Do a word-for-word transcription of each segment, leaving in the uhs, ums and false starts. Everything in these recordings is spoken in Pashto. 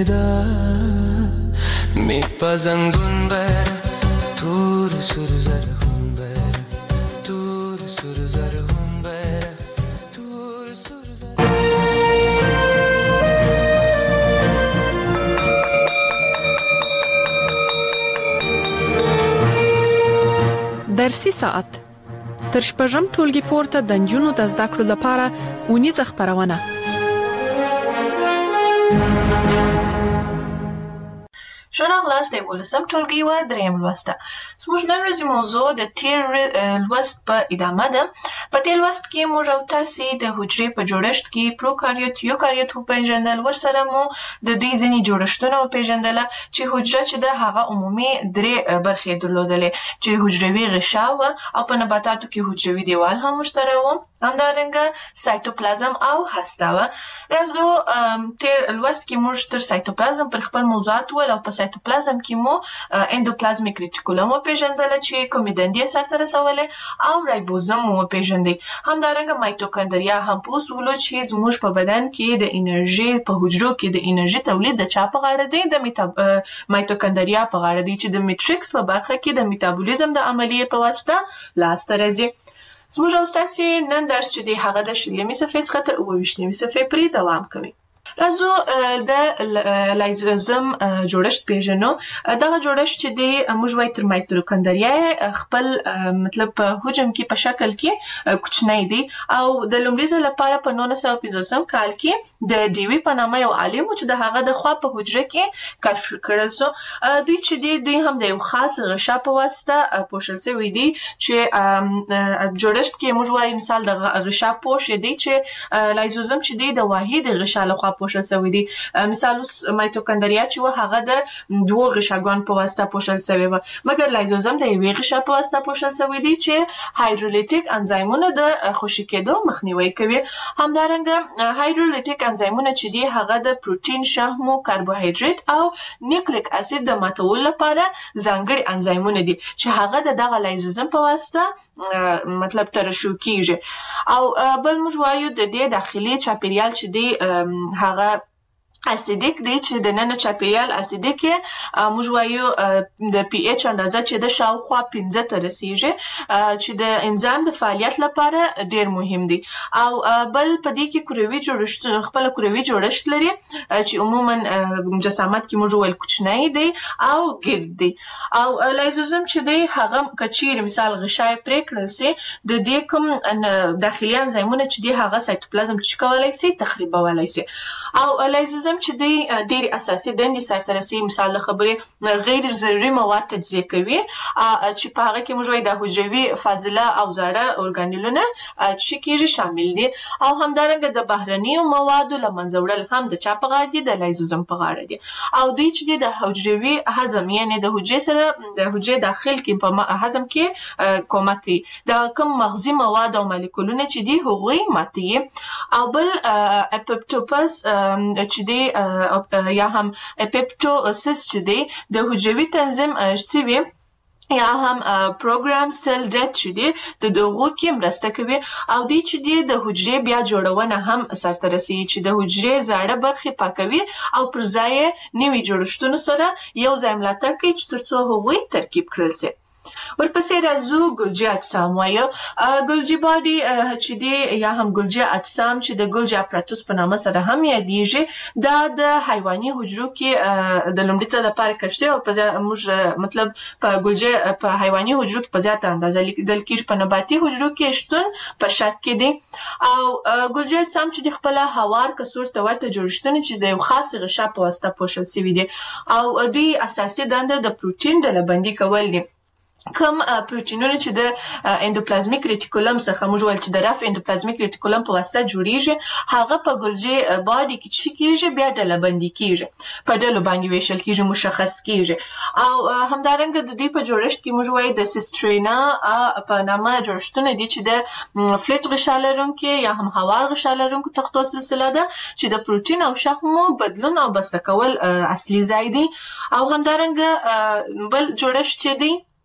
صدا میپزنگون بر تور سر زرهون بر تور سر زرهون بر تور سر زرهون. درسي ساعت تر شپږم ټولګي پورته د نجونو د زده کړو لپاره اونیزه خپرونه. شنو غلاست ولسم ټولګي و دریم لوسته. زموږ نن ورځې موضوع د تیر لوست په ادامه ده. په تیر لوست کې موږ او تاسې د حجرې په جوړښت کې پروکاریوت یوکاریوت وپېژندل، ورسره مو د دوی ځینې جوړښتونه وپېژندله چې حجره چې ده هغه عمومي درې برخې درلودلې چې حجروي غشا وه او په نباتاتو کې حجروي دیوال هم ورسره و، همدارنګه سایتوپلازم او هسته وه. راځو تیر لوست کې موږ تر سایتوپلازم پر خپل موضوعات ول او په سایتوپلازم کې مو اندوپلازمیک ریټیکولم وپېژندله چې کومې دندې سرته رسولې او رایبوزم مو وپېژندی. همدارنګه مایتوکاندریا هم په اصولو چې زموږ په بدن کې د انرژي په حجرو کې د انرژي تولید د چا په غاړه دی؟ د مایتوکاندریا په غاړه دی چې د میټریکس په برخه کې د میټابولیزم د عملیې په واسطه لاسته راځي. زموږ او ستاسې نن درس چې دی هغه د شلمې صفحې څخه تر اووه ویشتمې صفحې پورې دوام کوي. راځو د لایزوزم جوړښت پیژنو. دغه جوړښت چې دی موږ وایو تر مایتوکاندریا خپل مطلب په حجم کې په شکل کې کوچنی دی او د لومړي ځل لپاره په نولس سوه پنځوسم کال کې د ډیوي په نامه یو عالم چې د هغه د خوا په حجره کې کشف کړل سو. دوی چې دی دوی هم د یو خاص غشا په واسطه پوښل شوی دی چې جوړښت کې موږ وایو مثال د غشا پوښ دی چې لایزوزم چې دی د واحد غشا لخوا پوښل شوی دی. مثال اوس مایتوکاندریا چې و هغه د دوه غشاګانو په واسطه پوښل شوی و، مګر لایزوزم د یوې غشا په واسطه پوښل شوی دی چې هایدرولیټیک انزایمونه د خوشې کېدو مخنیوي کوي. همدارنګه هایدرولیټیک انزایمونه چې دی هغه د پروتین، شحمو، کاربوهایډریټ او نیوکلیک اسید د ماتولو لپاره ځانګړي انزایمونه دي چې هغه د دغه لایزوزم په واسطه مطلب ترشح کیږي. او بل موږ وایو د دې داخلي چاپیریال چې دی هغه اسیدیک دی چې د نن چاپیریال اسیدیک موږ وایو د پی ایچ اندازه چې د شاوخوا پنځه ته رسیږي چې د انزایم د فعالیت لپاره ډیر مهم دی. او بل په دې کې کروي جوړښت خپل کروي جوړښت لري چې عموما جسامت کې موږ ویل کوچنی دی او ګرد دی. او لایزوزم چې دی هغه کچیر مثال غشای پرې کړل سي د دې کوم داخلي انزایمونه چې دی هغه سایتوپلازم چې کولای سي تخریبولای سي. او لایزوزم چې دی ډېر اساسي دندې سرته رسوي. مثال د خبرې غیر ضروري مواد تجزیه کوي چې په هغه کې موږ وایو د حجروي فاضله او زاړه ارګانیلونه چې کېږي شامل دي. او همدارنګه د بهرنیو موادو له منځه وړل هم د چا په غاړه دي؟ د لایزوزم په غاړه دي. او دوی چې دی د حجروي هضم یعنې د حجرې سره د حجرې داخل کې په هضم کې کومک کوي. د کوم مغزي مواد او مالیکولونه چې دي هغوی ماتوي. او بل اپوپټوپس چې دی یا هم اپیپټوسس چې دی د حجروي تنظیم شوي یا هم پروګرام سیل ډیت چې دی د دغو کې مرسته کوي. او دی چې دی د حجرې بیا جوړونه هم سرته رسوي چې د حجرې زاړه برخې پاکوي او پر ځای نوي جوړښتونو سره یو ځای ملاتړ کوي چې تر څو هغوی ترکیب کړل شي. ورپسې راځو ګولجي اجسام وایو. ګولجي باډي چې دی یا هم ګولجي اجسام چې د ګولجي اپراتوس په نامه سره هم یادیږي دا د حیواني حجرو کې د لومړي ځل لپاره کشف شوی او په موږ مطلب په ګولجي په حیواني حجرو کې په زیاته اندازه لیدل کېږي، په نباتي حجرو کې شتون په شک کې دی. او ګولجي اجسام چې د خپل هوار کڅوړ ته ورته جوړښتونه چې د یو خاص غشا په واسطه پوښل شوي دي او دوی اساسي دنده د پروتین ډلبندي کول دي. کوم پروتینونه چې د اندوپلازمیک ریټیکولم څخه موږ ویل چې د رف اندوپلازمیک ریټیکولم په واسطه جوړیږي هغه په ګولجي باډي کې چې کېږي بیا ډلبندي کېږي، په ډلو باندې ویشل کېږي، مشخص کېږي. او همدارنګه د دوی په جوړښت کې موږ وایو د سیسټرینا په نامه جوړښتونه دي چې د فلټ غشا لرونکي یا هم هوار غشا لرونکو تختو سلسله ده چې د پروتین او شحمو بدلون او بسته کول اصلي ځای دی. او همدارنګه بل جوړښت چې دی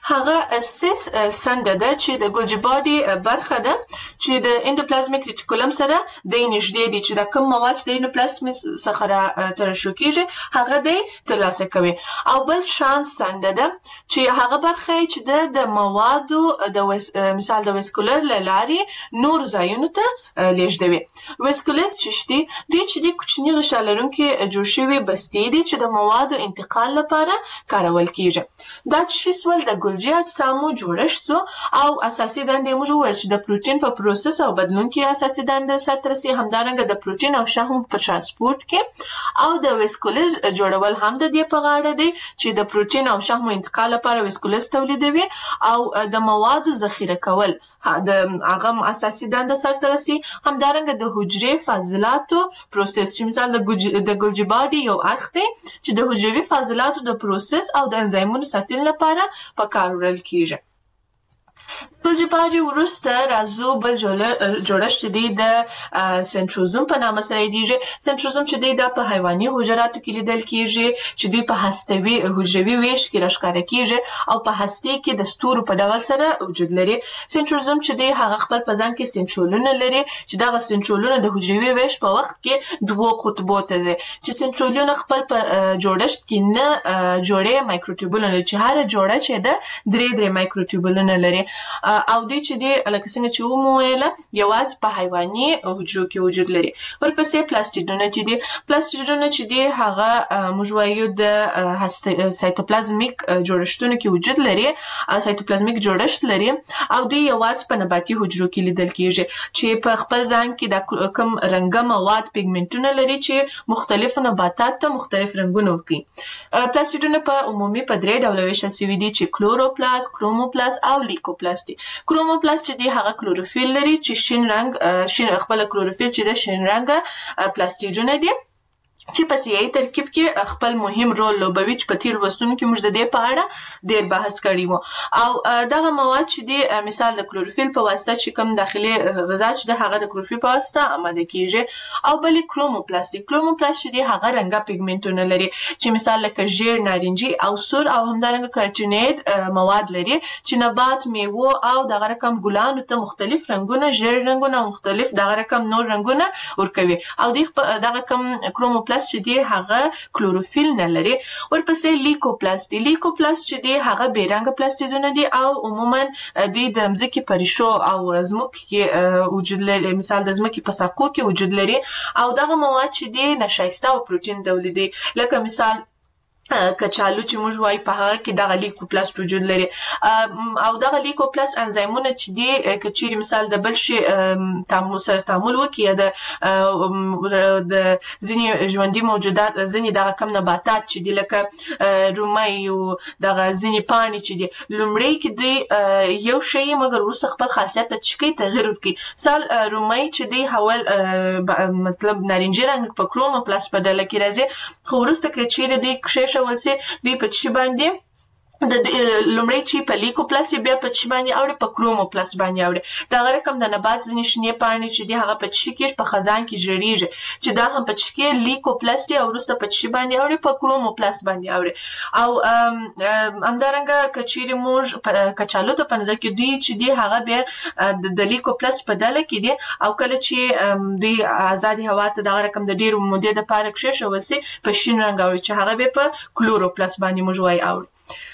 هغه سیس څنګه ده چې د ګولجي باډي برخه ده چې د اندوپلازمیک ریټیکولم سره د نږدې دي چې د کوم مواد د اندوپلازم څخه ترشح کیږي هغه د ترلاسه کوي او بل شان څنګه ده چې هغه برخه چې د موادو د مثال د ویسکولر لاري نور ځایونو ته لیږدوي ویسکولس چې دي د چې د کوچني غشا لرونکي جوړ شوي بستې دي چې د موادو انتقال لپاره کارول کیږي دا چې سول د ګولجي اجسامو جوړښت سو او اساسي دندې موږ وایو چې د پروتین په پروسس او بدلون کې اساسي دنده سره رسي همدارنګه د پروتین او شحم په ترانسپورت کې او د ویسکولز جوړول هم د دې په غاړه دی چې د پروتین او شحم انتقال لپاره ویسکولز تولیدوي او د موادو ذخیره کول د هغه اساسي دنده سره رسي همدارنګه د حجرې فاضلاتو پروسس چې مثال د ګولجي باډي یو اړخ دی چې د حجروي فاضلاتو د پروسس او د انزایمونو ساتلو لپاره په کار وړل کیږي ګولجي باډي وروسته راځو بل جوړښت دی د سنټروزوم په نامه سره یادیږي سنټروزوم چې دی دا په حیواني حجراتو کې لیدل کیږي چې دوی په هستوي حجروي ویش کې راښکاره کیږي او په هستې کې د ستورو په ډول سره وجود لري سنټروزوم چې دی هغه خپل په ځان کې سنټرولونه لري چې دغه سنټرولونه د حجروي ویش په وخت کې دوه قطبو ته ځي چې سنټرولونه خپل په جوړښت کې نه جوړې مایکروټیوبولونه چې هر جوړه چې ده درې درې مایکروټیوبولونه لري او دوی چې دی لکه څنګه چې ومو ویله یوازې په حیواني حجرو کې وجود لري ورپسې پلاستیډونه چې دی پلاستیډونه چې دی هغه موږ وایو د سایتوپلازمیک جوړښتونو کې وجود لري سایتوپلازمیک جوړښت لري او دوی یوازې په نباتي حجرو کې لیدل کیږي چې په خپل ځان کې د کوم رنګه مواد پیګمنټونه لري چې مختلف نباتات ته مختلف رنګونه ورکوي پلاستیډونه په عمومي په درې ډوله ویشل شوي دي چې کلوروپلاست کروموپلاست او لیکوپلاست دي کروموپلاست چې دی هغه کلوروفیل لري چې شین رنګ شین خپل کلوروفیل چې د شین رنګ پلاستیډونه دي چې په سیاسي ترکیب کې خپل مهم رول لوبوي چې په تیر وروستونو کې موږ د دې په اړه ډېر بحث کړی وو او دغه مواد چې دی مثال د کلوروفیل په واسطه چې کوم داخلي غذا چې د هغه د کلوروفیل په واسطه آماده کیږي او بل کروموپلاست کروموپلاست چې دی هغه رنګه پیګمنټونه لري چې مثال لکه ژیړ نارنجي او سور او همدارنګه کارټینیټ مواد لري چې نبات میوه او دغه رقم ګلانو ته مختلف رنګونه ژیړ رنګونه او مختلف دغه رقم نور رنګونه ورکوي او دغه کوم کروموپلاست چې دی هغه کلوروفیل نه لري ورپسې لیکوپلاست لیکوپلاست چې دی هغه بیرنګ پلاستیدونه دي او عموما دوی د ځمکې په ریښو او ځمکو کې وجود لري مثال د ځمکې په ساقو کې وجود لري او دغه مواد چې دی نشایسته او پروتین تولیدي لکه مثال کچالو چې موږ وایو په هغه کې دغه لیکوپلاست وجود لري او دغه لیکوپلاست انزایمونه چې دي که چیرې مثال د بل شي تعامل سره تعامل وکړي یا د د ځینې ژوندي موجودات ځینې دغه کم نباتات چې دي لکه رومۍ او دغه ځینې پاڼې چې دي لومړی کې دوی یو شی مګر وروسته خپل خاصیت ته چې کوي تغیر ورکوي مثال رومۍ چې دی حول مطلب نارنجي رنګ په کروموپلاست په ډله کې راځي خو وروسته که چیرې دوی کښېښه ولسي دوی په چی باندې د لومړی چې په لیکوپلاست بیا په چی باندې اوړي په کروموپلاست باندې اوړي دا رقم د نبات ځینې شنې پاڼې چې دی هغه په چی کې په خزان کې ژړیږي چې دا هم په چی کې لیکوپلاست او وروسته په چی باندې اوړي په کروموپلاست باندې اوړي او همدارنګه کچېرې موږ کچالو ته په نظر کې دوی چې دی هغه بیا د لیکوپلاست په ډله کې دي او کله چې دوی آزادي هوا ته دغه رقم د ډېرو مودې دپاره کښېښول سي په شین رنګ اوړي چې هغه بیا په کلوروپلاست باندې موږ وایو اوړي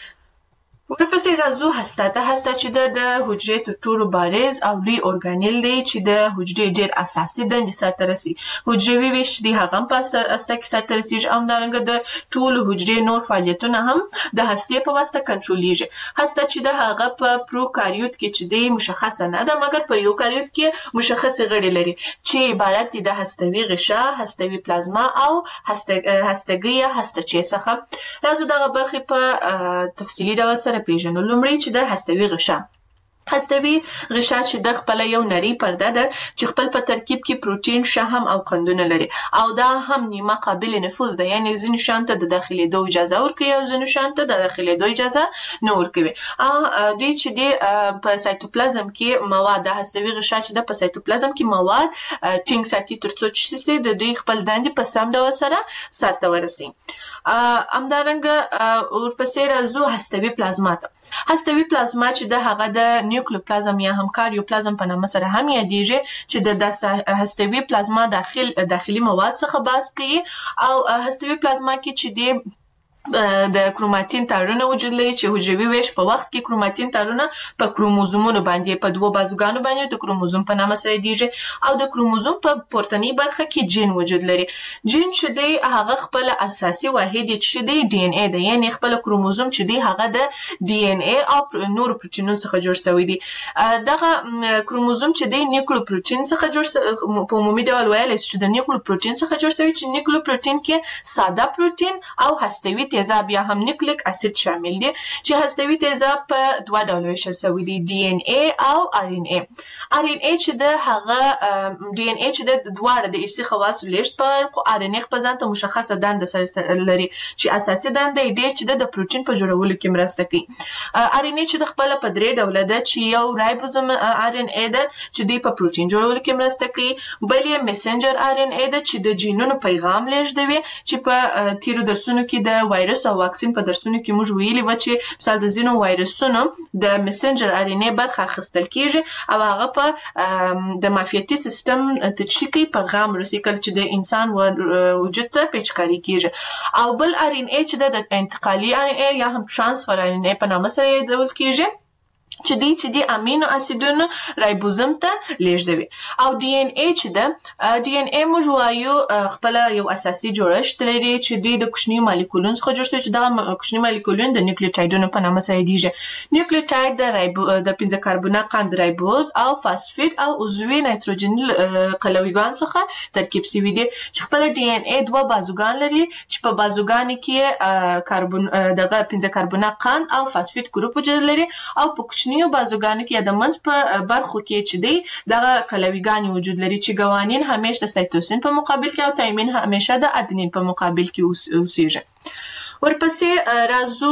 ورپسې راځو هسته ته هسته چې د حجرې تر ټولو بارز او لوی ارګانیل دی چې د حجرې ډېر اساسي دندې سرته رسي حجروي ویش دی هغه هم په هسته کې سرته رسیږي او همدارنګه د ټولو حجرې نور فعالیتونه هم د هستې په واسطه کنټرولېږي هسته چې د هغه په پروکاریوت کې چې دی مشخصه نه ده مګر په یوکاریوت کې مشخصې غړي لري چې عبارت دي د هستوي غشا هستوي پلازما او هستګي یا هستچې څخه راځو دغه برخې په تفصیلي ډول سره پیژنو لومړی چې د هستوي غشا هستوي غشا چې د خپل یو نری پرده ده چې خپل په ترکیب کې پروتین شحم او قندونه لري او دا هم نیمه قابل نفوذ ده یعنی ځینې شیانو ته د داخلېدو اجازه ورکوي او ځینې شیانو ته د داخلېدو اجازه نه ورکوي او دوی چې دی په سایتوپلازم کې مواد د هستوي غشا چې د په سایتوپلازم کې مواد ټینګ ساتي تر څو چې د دوی خپل دندې په سم ډول سره سرته ورسي همدارنګه ورپسې راځو هستوي پلازما ته هستوي پلازما چې د هغه د نیوکلیوپلازم یا هم کاریوپلازم په نامه سره هم یادیږي چې د هستوي پلازما داخل داخلي مواد څخه بحث کوي او هستوي پلازما کې چې د د کروماتین تارونه وجود لري چې حجروي ویش په وخت کې کروماتین تارونه په کروموزومونو باندې په دوه بازوګانو باندې د کروموزوم په نامه سره یادیږي او د کروموزوم په پورتنۍ برخه کې جین وجود لري. جین چې دی هغه خپل اساسي واحد چې دی ډي ان اي دی، یعنی خپل کروموزوم چې دی هغه د ډي ان اي او نور پروتینونو څخه جوړ شوی دی. دغه کروموزوم چې دی نیوکلیوپروتین څخه جوړ په عمومي ډول ویلی چې د نیوکلیوپروتین څخه جوړ شوی چې نیوکلیوپروتین کې ساده پروتین او هستوي تیزاب یا هم نیوکلیک اسید شامل دي چې هستوي تیزاب په دوه ډول ویشل شوی دي، ډي ان اي او ار ان اي. ار ان اي چې د هغه ډي ان اي چې د دواړه د ارثي خواصو لیږد په خو ار ان اي خپل ځان ته مشخصه دنده سره لري چې اساسي دنده یې ډېر چې د پروتین په جوړولو کې مرسته کوي. ار ان اي چې د خپل په درې ډوله ده چې یو رایبوزوم ار ان اي ده چې دی په پروتین جوړولو کې مرسته کوي، بل یې میسنجر ار ان اي ده چې د جینونو پیغام لیږدوي چې په تیرو درسونو کې د وایرس او واکسین په درسونو کې موږ ویلي و چې مثال د ځینو وایرسونو د میسنجر ار ان اي برخه اخیستل کیږي او هغه په د معافیتي سیستم تشکیل پیغام رسي کله چې د انسان وجود ته پیچکاري کیږي. او بل ار ان اي چې د انتقالي ار ان اي یا هم ترانسفر ار ان اي په نامه سره یادول کیږي چې دی چې د امینو اسیدونو رایبوزوم ته لیږدوي. او ډي ان اي چې ده ډي ان اي موږ وایو خپل یو اساسي جوړښت لري چې دی د کوچنیو مالیکولونو څخه جوړ شوی چې دغه کوچني مالیکولونه د نیوکلیوټایډونو په نامه سره یادیږي. نیوکلیوټاید د رایبو د پنځه کاربونه قند رایبوز او فاسفید او عضوي نایتروجني قلویګان څخه ترکیب شوي دي چې خپل ډي ان اي دوه بازوګان لري چې په بازوګانو کې کاربون دغه پنځه کاربونه قند او فاسفید ګروپ وجود لري او په کوچنیو بازوګانو کې د منځ په برخو کې چې دی دغه قلویګانې وجود لري چې ګوانین همیشه د سایتوسین په مقابل کې او تایمین همیشه د ادنین په مقابل کې اوسیږي. ورپسې راځو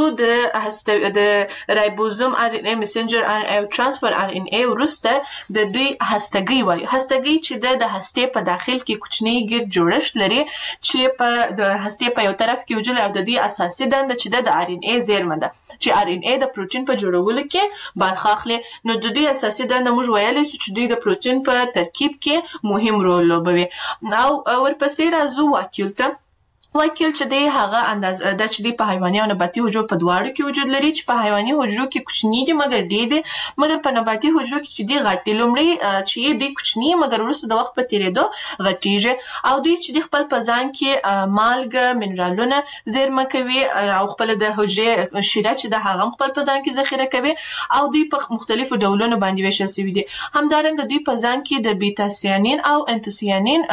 د د رایبوزوم ار ان اي میسنجر ار ان اي او ترانسفر ار ان اي وروسته د دوی هستګي وایي. هستګي چې د د هستې په داخل کې کوچنی ګرد جوړښت لري چې په د هستې په یو طرف کې وجود او د دې اساسي دنده چې د ار ان اي زیرمه ده چې ار ان اي د پروتین په جوړولو کې برخه اخلي. نو د دې اساسي دنده موږ ویلی چې دوی د پروتین په ترکیب کې مهم رول لوبوي. او ورپسې راځو واکیول ته. واکیل چې دی هغه انداز د چې دی په حیواني او نباتي حجرو په دواړو کې وجود لري چې په حیواني حجرو کې کوچني دي مګر ډېر دي، مګر په نباتي حجرو کې چې دی غټ دي. لومړی چې دی کوچني مګر وروسته د وخت په تېرېدو غټیږي او دوی چې دی خپل په ځان کې مالګه منرالونه زیرمه کوي او خپل د حجرې شیره چې د هغه خپل په ځان کې ذخیره کوي او دوی په مختلفو ډولونو باندې ویشل شوي دي. همدارنګه دوی په ځان کې د بیتا سیانین او انتوسیانین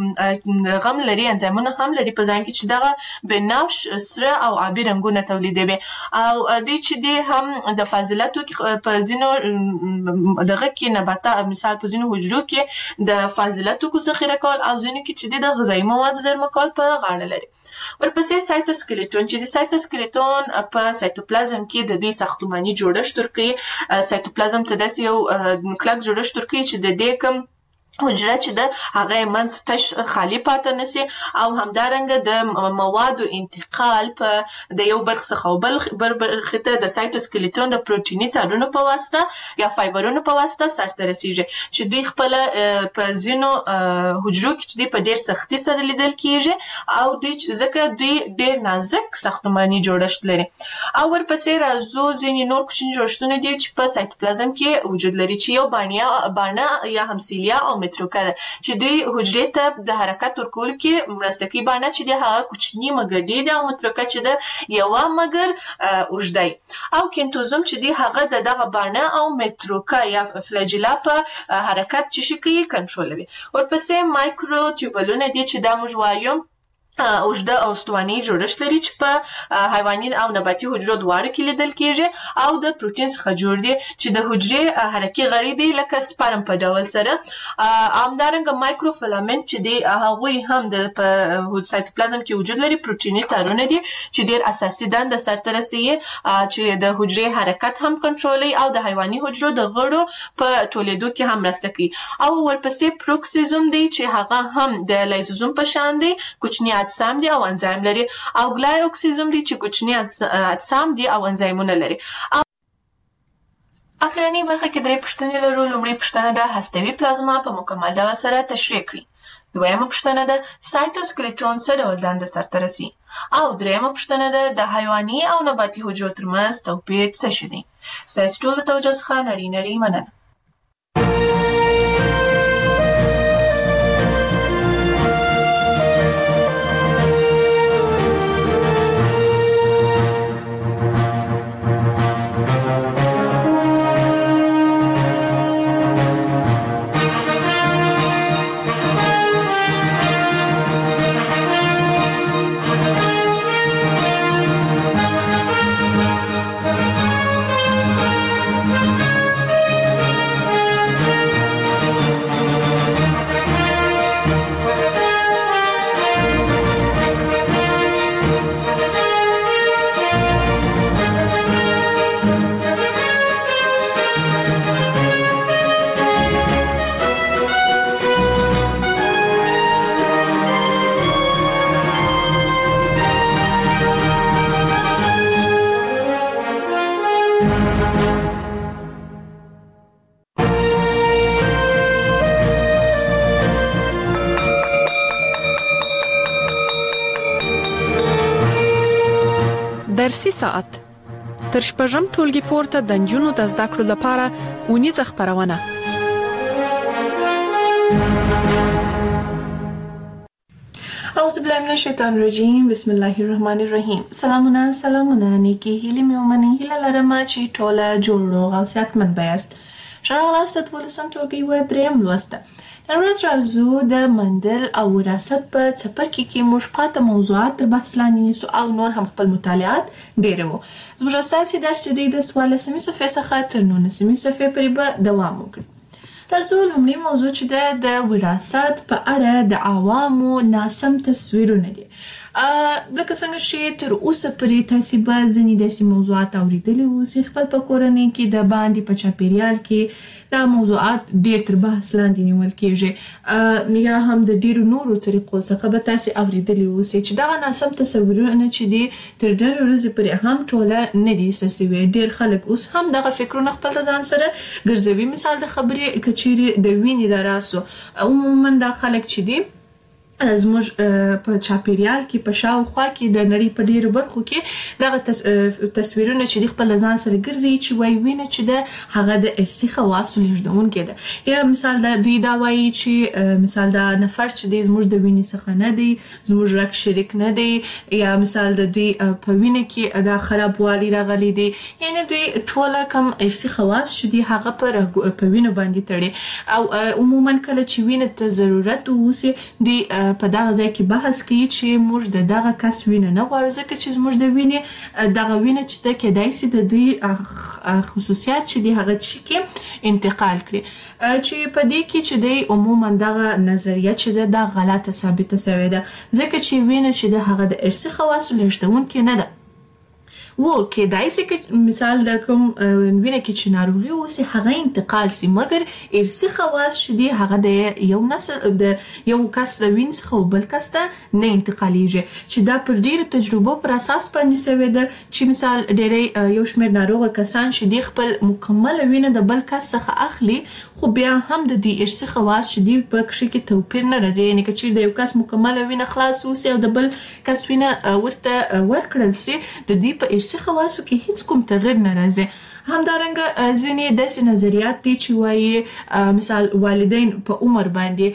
غم لري، انزایمونه هم لري په ځان کې چې دغه بنفش سره او آبي رنګونه تولیدوي. او دوی چې دی هم د فاضلاتو کې په ځینو دغه کې نباتا مثال په ځینو حجرو کې د فاضلاتو کو ذخیره کول او ځینو کې چې دی د غذایي موادو زیرمه کول په غاړه لري. ورپسې سایتوسکلیټون چې د سایتوسکلیټون په سایتوپلازم کې د دې ساختماني جوړښت ورکوي. سایتوپلازم ته داسې یو کلک جوړښت ورکوي چې د دې کوم حجره چې ده هغه یې منځ تش خالي پاتې نشي او همدارنګه د موادو انتقال په د یو برخې څخه او بل برخې ته د سایتوسکلیټون د پروتیني تارونو په واسطه یا فایبرونو په واسطه سرته رسیږي چې دوی خپله په ځینو حجرو کې چې دوی په ډېر سختي سره لیدل کېږي او دوی ځکه دوی ډېر نازک ساختماني جوړښت لري. او ورپسې راځو ځینې نور کوچني جوړښتونه دي چې په سایتوپلازم کې وجود لري چې یو باڼه یا هم سیلیا او متروکه ده چې دوی حجرې ته د حرکت ورکولو کې مرسته کوي. باڼه چې دی هغه کوچني مګر ډېر ده او متروکه چې ده یوه مګر اوږده وي. او کینتوزوم چې دی هغه د دغه باڼه او متروکه یا فلاجیلا په حرکت چې شي کوي کنټرولوي. ورپسې مایکرو ټیوبلونه دي چې دا موږ وایو اوږده او استواني جوړښت لري چې په حیواني او نباتي حجرو دواړو کې لیدل کېږي او د پروتین څخه جوړ دي چې د حجرې حرکي غړي دي لکه سپرم په ډول سره. همدارنګه مایکروفیلامنټ چې دي هغوی هم د په سایتوپلازم کې وجود لري، پروتیني تارونه دي چې ډېر اساسي دنده سرته رسوي چې د حجرې حرکت هم کنټرولوي او د حیواني حجرو د غړو په ټولېدو کې هم مرسته کوي. او ورپسې پروکسیزوم دی چې هغه هم د لایزوزوم په شان دی، کوچني اجسام دي او انزایم لري. او ګلای اکسیزوم دي چې کوچني اجسام دي او انزایمونه لري. اخرنی برخه کې درې پوښتنې لرو. لومړی پوښتنه ده هستوي پلازما په مکمل ډول سره تشریح کړي. دویمه پوښتنه ده سایتوسکلیټون څه ډول دنده سرته رسي. او دریمه پوښتنه ده د حیواني او نباتي حجرو ترمنځ توپیر څه شی دی. ستاسو ټولو د توجه څخه نړۍ نړۍ مننه. درسي ساعت تر شپږم ټولګي پورته د نجونو د زده کړو لپاره اونیزه خپرونه. اعوذ بالله من الشیطان الرجیم. بسم الله الرحمن الرحیم. سلامونه سلامونه نیکی هیلې مې ومنئ. هیله لرم چې ټوله جوړ روغ او صحتمند یاست. ښه راغلاست دولسم ټولګي و درېیم لوست. نن ورځ راځو د مندل او وراثت په څپرکي کې موږ پاته موضوعات تر بحث لاندې نیسو او نور هم خپل مطالعات ډېروو. زموږ ستاسې درس چې دی د څوارلسمې صفحې څخه تر نولسمې صفحې پورې به دوام وکړي. راځو لومړی موضوع چې ده د وراثت په اړه د عوامو ناسم تصویرونه دي. لکه څنګه چې تر اوسه پورې تاسې به ځینې داسې موضوعات اورېدلي اوسئ خپل په کورنۍ کې د باندې په چاپېریال کې دا موضوعات ډېر تر بحث لاندې نیول کېږي یا هم د ډېرو نورو طریقو څخه به تاسې اورېدلي اوسئ چې دغه ناسم تصورونه چې دي تر ډېرې ورځې پورې هم ټوله نه دي ایسته سوي. ډېر خلک اوس هم دغه فکرونه خپل د ځان سره ګرځوي. مثال د خبرې که چیرې د وینې د راسو عموما دا خلک چې دي زموږ په چاپېریال کې په شاوخوا کې د نړۍ په ډېرو برخو کې دغه تصویرونه چې د خپل ځان سره ګرځي چې وایي وینه چې ده هغه د ارثي خواصو لېږدونکې ده. یا مثال د دوی دا وایي چې مثال دا نفر چې دی زموږ د وینې څخه نه دی، زموږ رګ شریک نه دی، یا مثال د دوی په وینه کې دا خرابوالی راغلی دی. یعنې دوی ټوله کم ارثي خواص چې دي هغه په وینو باندې تړي. او عموما کله چې وینې ته ضرورت اوسي دوی په دغه ځای کې بحث کوي چې موږ د دغه کس وینه نه غواړو ځکه چې زموږ د وینې دغه وینه چې ده کیدای شي د دوی خصوصیات چې دي هغه چې کې انتقال کړي. چې په دې کې چې دی عموما دغه نظریه چې ده دا غلطه ثابته شوې ده ځکه چې وینه چې ده هغه د ارثي خواصو لېږدونکې نه ده. و کېدای شي که مثال د کوم وینه کې چې ناروغي اوسي هغه انتقال شي مګر ارثي خواص چې دي هغه د یو نسل د یو کس د وینې څخه بل کس ته نه انتقالیږي چې دا پر ډېرو تجربو پر اساس باندې شوې ده چې مثال ډېری یو شمېر ناروغه کسان چې دي خپل مکمله وینه د بل کس څخه اخلي خو بیا هم د دې ارثي خواص چې دي په کښې کې توپیر نه راځي. یعنې که چیرې د یو کس مکمله وینه خلاص اوسي او د بل کس وینه ورته ورکړل شي د دوی په ارثي خواصو کې هیڅ کوم تغیر نه راځي. همدارنګه ځینې داسې نظریات دي چې وایي مثال والدین په عمر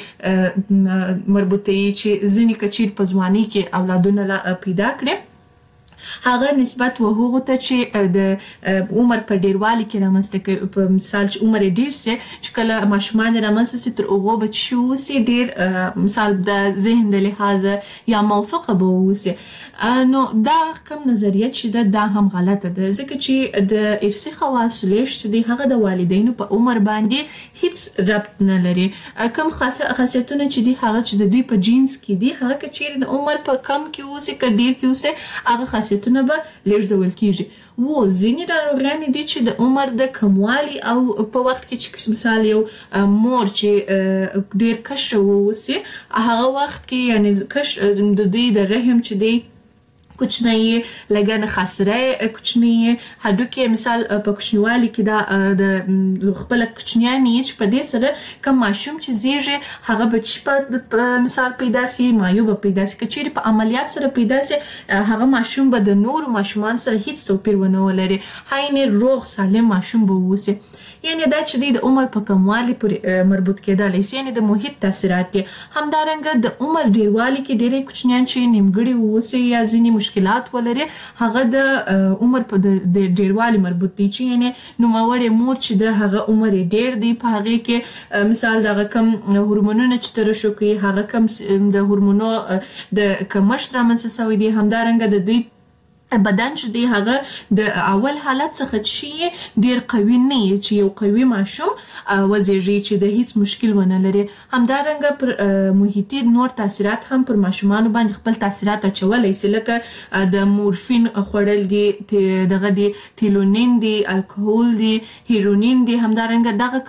باندې مربوطوي چې ځینې که چیرې په ځوانۍ کې اولادونه پیدا کړي هغه نسبت و هغو ته چې د عمر په ډیروالي کې رامنځته کوي. په مثال چې عمر یې ډیر سي چې کله ماشومان یې رامنځته سي تر هغو به چې اوسي ډیر مثال د ذهن د لحاظه یا موفقه به اوسي. نو دا کوم نظریه چې ده دا هم غلطه ده ځکه چې د ارثي خواصو لېږد چې دی هغه د والدینو په عمر باندې هیڅ ربط نه لري. کوم خاصیتونه چې دي هغه چې د دوی په جینس کې دي هغه که چیرې د عمر په کم کې اوسي که ډیر کې اوسي هغه خاصیتونه به لېږدول کېږي. و ځینې ناروغیانې دي چې د عمر د کموالي او په وخت کې چې مثال یو مور چې ډیر کشره واوسي هغه وخت کې یعنې کشر د دوی د رحم چې دی کوچنی لګن خاصره کوچنی هډوکي مثال په کوچنیوالي کې دا د خپل کوچنیانی چې په دې سره کوم ماشوم چې زیږي هغه به په مثال پیدا سي مایو به پیدا سي کچېرې په عملیات سره پیدا سي هغه ماشوم به د نور ماشومان سره هیڅ توپیر ونه ولري هاینه روغ سالم ماشوم به ووسي یعنی دا چې د عمر په کموالي پورې مربوط کېدلی سي یعنی د محیط تاثیرات دي همدارنګه د عمر ډیروالي کې ډېری کوچنیان چې نیمګړي ووسي یا ځینې مشکلات ولري هغه د عمر په د ډیروالي مربوط دي چې یعنی نوموړې مور چې د هغه عمر ډیر دی په هغه کې مثال دغه کم هورمونونه چې ترشح کوي هغه کم د هورمونو د کمښت رامنځته شوی دی همدارنګه د دوی بدن چې دی هغه د اول حالت څخه چې ډیر قوي نه چې یو قوي ماشوم وزیږي چې د هیڅ مشکل ونه لري همدارنګه پر محیطي نور تاثیرات هم پر ماشومان باندې خپل تاثیرات اچولای شي لکه د مورفین خوړل دي دغه دي تیلونین دي الکوهول دي هیرونین دي همدارنګه دغه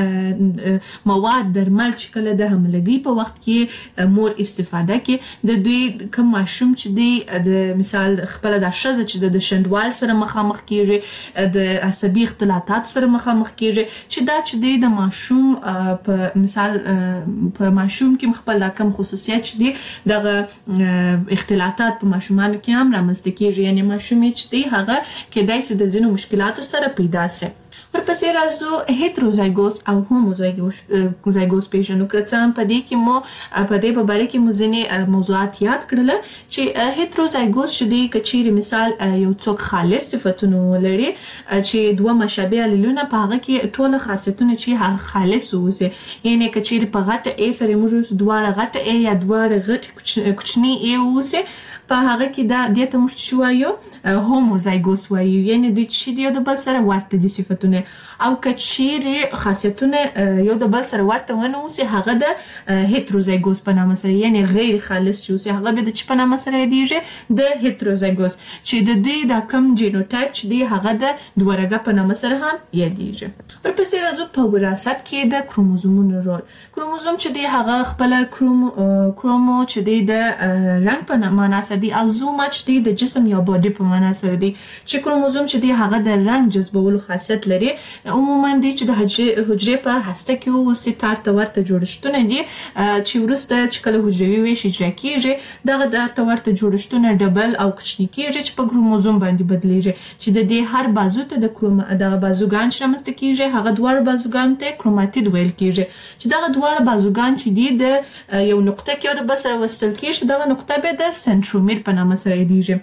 کوم مواد درمل چې کله د حملګي په وخت کې مور استفاده کوي د دوی کوم ماشوم چې دی د مثال خپل د شزه چې د شندوال سره مخامخ کیږي د عصبي اختلالات سره مخامخ کیږي چې دا چې دی د ماشوم په مثال په ماشوم کې خپل کوم خصوصیت چې دی دغه اختلالات په ماشومانو کې هم رامنځته کیږي یعنی ماشوم چې دی هغه کېدای شي د ځینو مشکلاتو سره پیدا شي ورپسې راځو هیتروزایګوس او هوموزایګوس پیژنو که څه هم په دې کې مو په دې په باره کې مو ځینې موضوعات یاد کړل چې هیتروزایګوس چې دی که چیرې مثال یو څوک خالص صفتونه ولري چې دوه مشابه الیلونه په هغه کې ټول خاصیتونه چې خالص اوسي یعنی که چیرې په غټه ای سره موږ دواړه غټه ای یا دواړه غټ کوچنی ای اوسي په هغه کې دا دې ته موږ شو وایو هوموزایګوس وایو یعنی د چې دی د بل سره ورته دي صفتونه او کچېرې خاصیتونه یو د بل سره ورته ونه اوسي هغه د هیتروزایګوس په نامه سره یعنی غیر خالص چې اوسي هغه به د چې په نامه سره یادیږي د هیتروزایګوس چې د دې د کم جینوټایپ چې دی هغه د دوهرګه په نامه سره هم یادیږي ورپسې راځو په وراثت کې د کروموزومونو رول کروموزوم چې دی هغه خپل کرومو کرومو چې دی د رنګ په معنا سره دی او زوم چې دی د جسم یا باډي په معنا سره دی چې کروموزوم چې دی هغه د رنګ جذبولو خاصیت لري عموما دی چې د حجرې حجرې په هسته کې اوسي تارته ورته جوړښتونه دي چې وروسته چې کله حجروي ویش اجرا کیږي دغه تارته ورته جوړښتونه ډبل او کوچني کیږي چې په کروموزوم باندې بدلیږي چې د دې هر بازو ته د کروم دغه بازوګان چې رامنځته کیږي هغه دوه بازوګان ته کروماتید ویل کیږي چې دغه دوه بازوګان چې دي د یو نقطه کې د بس وستل کیږي دغه نقطه به د سنترومیر په نامه سره یادیږي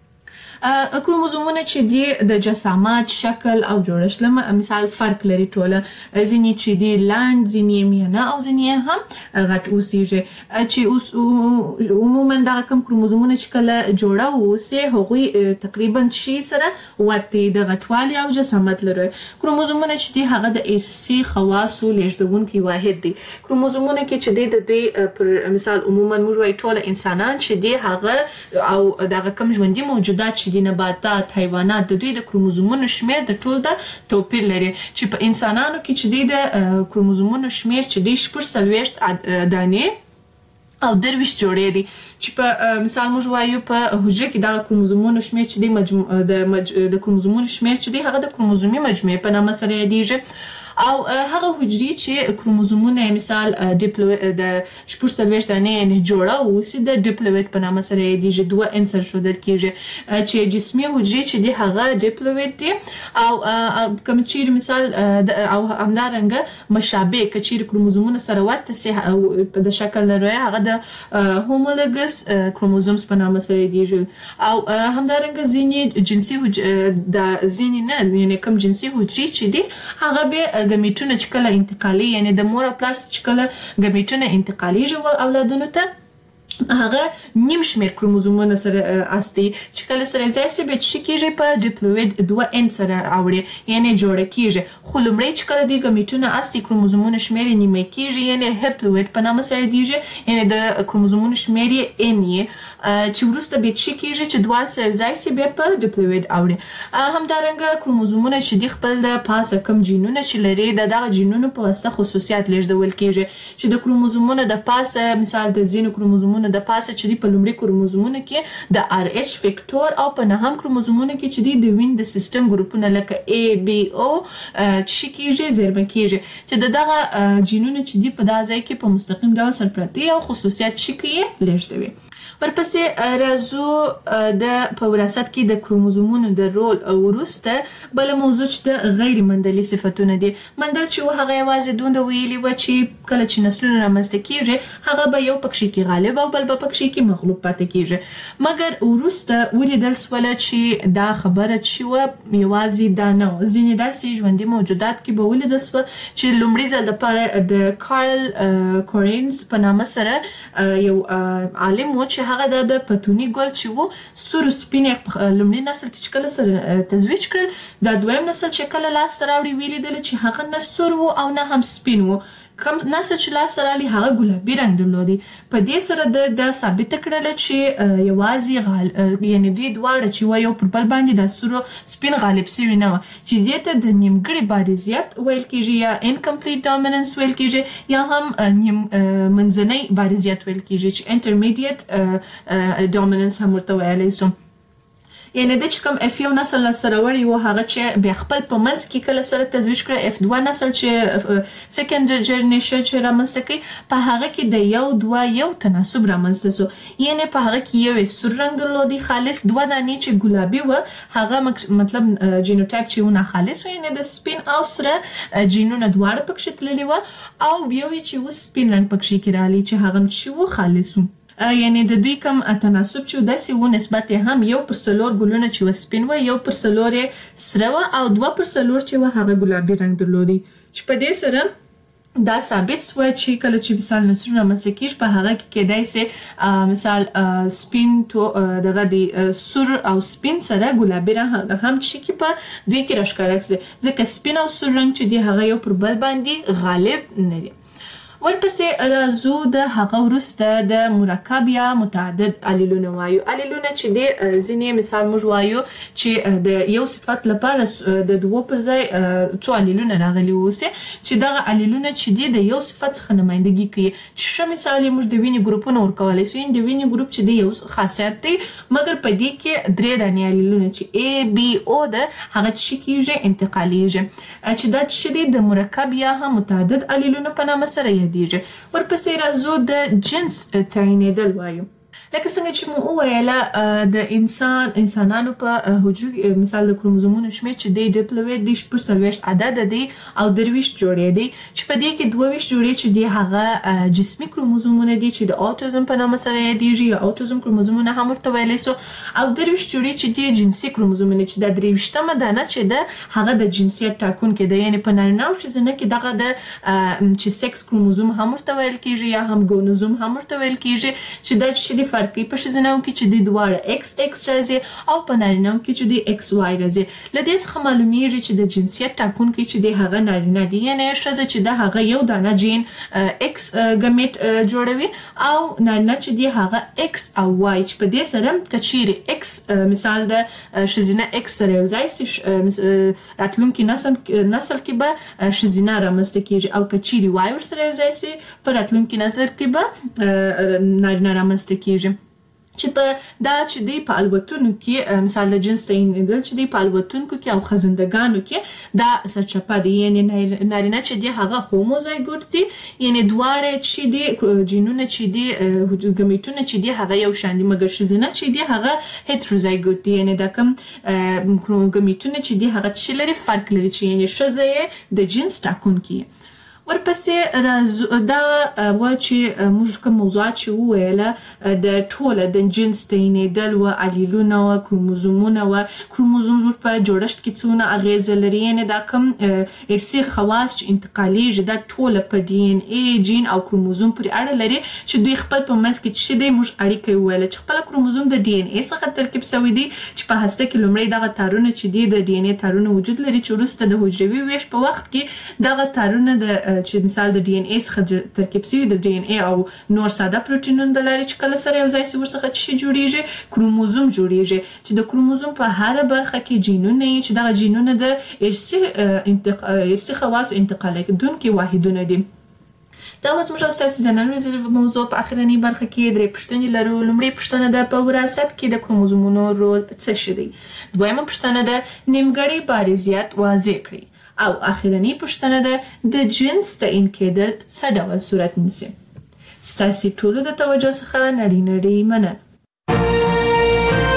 کروموزومونه چې دی د جسامت شکل او جوړښت له مثال فرق لري ټوله ځینې چې دی لاند ځینې میانه او ځینې هم غټ اوسیږي چې اوس عموما دغه کوم کروموزومونه چې کله جوړه اوسي هغوی تقریبا شي سره ورته د غټوالي او جسامت لري کروموزومونه چې دی هغه د ارثي خواصو لېږدونکي واحد دي کروموزومونه کې چې دی د دوی پر مثال عموما موږ وایو ټول انسانان چې دی هغه او دغه کوم ژوندي موجودات چې د نباتات حیوانات د دوی د کروموزومونو شمیر د ټول د توپیر لري چې په انسانانو کې چې دی د کروموزومونو شمیر چې دی شپږ څلوېښت دانې او درویشت جوړې دي چې په مثال موږ وایو په حجره کې دغه کروموزومونو شمیر چې دی مجموع د مج... د کروموزومونو شمیر چې دی هغه د کروموزومي مجموعې په نامه سره یادیږي او هغه حجرې چې کروموزومونه مثال ډیپلوئیډ د شپږ څلوېښت دانې یعنې جوړه اوسي د ډیپلوئیډ په نامه سره یادیږي دوه عنصر ښودل کیږي چې جسمي حجرې چې دي هغه ډیپلوئیډ دي او کوم چیرې مثال او همدارنګه مشابه که چیرې کروموزومونه سره ورته سي د شکل لري هغه د هومولوګس کروموزومز په نامه سره یادیږي او همدارنګه ځینې جنسي د ځینې نه یعنې کوم جنسي حجرې چې دي هغه به ګمیټونه چې کله انتقالي یعنی د مور او پلار چې کله ګمیټونه انتقالیږي اولادونو ته هغه نیم شمیر کروموزومونه سره استي چې کله سره ځای سي به چې کیږي په ډیپلوئیډ دوه ان سره اوړي یعنی جوړه کیږي خو لمړی چې کله د ګمیټونه استي کروموزومونه شمیر نیمه کیږي یعنی هپلوئیډ په نامه سره دیږي یعنی د کروموزومونو شمیر ان یې چې وروسته به چې کیږي چې دوه سره ځای سي به په ډیپلوئیډ اوړي همدارنګه کروموزومونه چې د خپل د پاسه کم جینونه چې لري د دغه جینونو په واسطه خصوصیات لېږدول کیږي چې د کروموزومونو د پاسه مثال د زینو کروموزومونو د پاسه چې دی په لومړي کروموزومونو کې د آر ایچ فیکټور او په نهم کروموزومونو کې چې دی د وین د سیستم ګروپونه لکه ای بی او چې کېږي زیرمه کېږي چې د دغه جینونه چې دی په دا ځای کې په مستقیم ډول سرپرتي او خصوصیات چې کې لیږدوي. ورپسې راځو د په وراثت کې د کروموزومونو د رول وروسته بل موضوع چې د غیر مندلي صفتونه دي. مندل چې هغه یوازې دومره ویلي و چې کله چې نسلونه رامنځته کېږي هغه به یو پکې کې غالب او بل به پکې کې مغلوب پاتې کېږي، مګر وروسته ولیدل سوله چې دا خبره چې و یوازې دا نه و. ځینې داسې ژوندي موجودات کې به ولیدل سوه چې لومړي ځل دپاره د کارل کورینز په نامه سره یو عالم و چې هغه د پتوني ګل چې وو سور سپین لومړي نسل کې چې کله سره تزویج کړل دا دویم نسل چې کله لاس راوړي ویلیدل چې هغه نه سور وو او نه هم سپین وو. کوم نسل چې لاس رالی هغه ګلابي رنګ درلودي. په دې سره د د ثابت کړل چې یوازې غال یعنی دوی دواړه چې و یو پر بل باندې د سور سپین غالب سوي نه و چې دې ته د نیمګړي بارزیت ویل کېږي یا انکمپلیټ ډومیننس ویل کېږي یا هم نیم منځنۍ بارزیت ویل کېږي چې انټرمیډیټ ډومیننس هم ورته ویلی سو. یعنی د چې کوم اف یو نسل سره وړي و هغه چې بیا خپل په منځ کې کله سره تزویج کړي اف دوه نسل چې سیکنډ جنریشن چې رامنځته کوي په هغه کې د یو دوه یو تناسب رامنځته سو. یعنی په هغه کې یو سور رنګ درلودي خالص، دوه دانې چې ګلابي و هغه مطلب جینوټایپ چې ونه خالص و یعنی د سپین او سره جینونه دواړه پکې تللي و او بیا چې و سپین رنګ پکې کې رالی چې هغه چې و خالص و. یعنی د دوی کم تناسب چې داسې و نسبت هم یو پر څلور ګلونه چې و سپین و یو پر څلور یې سره و او دوه پر څلور چې و هغه ګلابي رنګ درلودي چې په دې سره دا ثابت سوه چې کله چې مثال نسلونه رامنځته کېږي په هغه کې کیدای سي مثال سپین تو دغه د سور او سپین سره ګلابي رنګ هم چې کې په دوی کې راښکاره سي ځکه سپین او سور رنګ چې دی هغه یو پر بل باندې غالب نه دي. ورپسې راځو د هغه وروسته د مرکب یا متعدد الیلونه وایو. الیلونه چې دی ځینې مثال موږ وایو چې د یو صفت لپاره د دوو پر ځای څو الیلونه راغلي اوسي چې دغه الیلونه چې دی د یو صفت څخه نمایندګي کوي. چې ښه مثال یې موږ د وینې ګروپونه ورکولی سو. د وینې ګروپ چې دی یو خاصیت دی مګر په دې کې درې دانې الیلونه چې ای بی او ده هغه چې کېږي انتقالیږي چې دا چې دی د مرکب یا هم متعدد الیلونه په نامه سره ورپسې راځو د جنس تعینېدل وایو. لکه څنګه چې مو وویله د انسان انسانانو په حجرو مثال د کروموزومونو شمېر چې دی ډبلویټ دی شپږ څلوېښت عدده دی او درویشت جوړې دی چې په دې کې دوه ویشت جوړې چې دی هغه جسمي کروموزومونه دي چې د اوټیزم په نامه سره یادېږي یا اوټیزم کروموزومونه هم ورته ویلی سو او درویشت جوړې چې دی جنسي کروموزومونه چې دا درویشتمه دانه چې ده هغه د جنسیت ټاکونکی ده. یعنې په نارینه او ښځینه کې دغه د چې سکس کروموزوم هم ورته ویل کېږي یا هم ګونوزوم هم ورته ویل کېږي چې دا چې دی فرق کوي. په ښځینهو کې چې دی دواړه ایکس ایکس راځي او په نارینهو کې چې دی ایکس وای راځي. له دې څخه معلومیږي چې د جنسیت ټاکونکی چې دی هغه نارینه دی یعنی ښځه چې ده هغه یو دانه جین ایکس ګمیټ جوړوي او نارینه چې دی هغه ایکس او وای چې په دې سره که چیرې ایکس مثال د ښځینه ایکس سره یو ځای سي راتلونکي نسل کې به ښځینه رامنځته کېږي او که چیرې وای ورسره یو ځای سي په راتلونکي نسل کې به نارینه رامنځته کېږي. چې په دا چې دی په الوتونو کې مثال د جنس تعینېدل چې دی په الوتونکو کې او خزندګانو کې دا سرچپه دی یعنی نارینه چې دی هغه هوموزایګوټ دی یعنی دواړه چې دی جینونه چې دی ګمیټونه چې دی هغه یو شان دي مګر ښځینه چې دی هغه هیټروزایګوټ دی یعنی دا کوم ګمیټونه چې دی هغه چې لري فرق لري چې یعنی ښځه یې د جنس ټاکونکې. ورپسې راځو دا و چې موږ کوم موضوعات چې وویله د ټوله د جنس تعینېدل و الیلونه و کروموزومونه و کروموزوم په جوړښت کې څونه اغیزه لري یعنې دا کوم ارثي خواص چې انتقالیږي دا ټوله په ډي ان اي جین او کروموزوم پورې اړه لري چې دوی خپل په منځ کې چې دی موږ اړیکه وویله چې خپله کروموزوم د ډي ان اي څخه ترکیب سوی دی چې په هسته کې لومړی دغه تارونه چې دی د ډي ان اي تارونه وجود لري چې وروسته د حجروي ویش په وخت کې دغه تارونه د چې مثال د ډي ان اي څخه ترکیب سوي د ډي ان اي او نور ساده پروټینونه د لارې چې کله سره یو ځای سي ورڅخه څه جوړیږي کروموزوم جوړیږي چې د کروموزوم په هره برخه کې جینونه یي چې دغه جینونه د ارثي ارثي خواص انتقال کوونکي واحدونه دي. دا به زموږ او ستاسې د نن ورځې موضوع په اخرنۍ برخه کې درې پوښتنې لرو. لومړۍ پوښتنه ده په وراثت کې د کروموزومونو رول څه شی دی؟ دویمه پوښتنه ده نیمګړی بارزیت واضح کړئ. او اخرنۍ پوښتنه ده د جنس تعیین کېدل څه ډول صورت نیسي؟ ستاسې ټولو د توجه څخه نړۍ نړۍ مننه.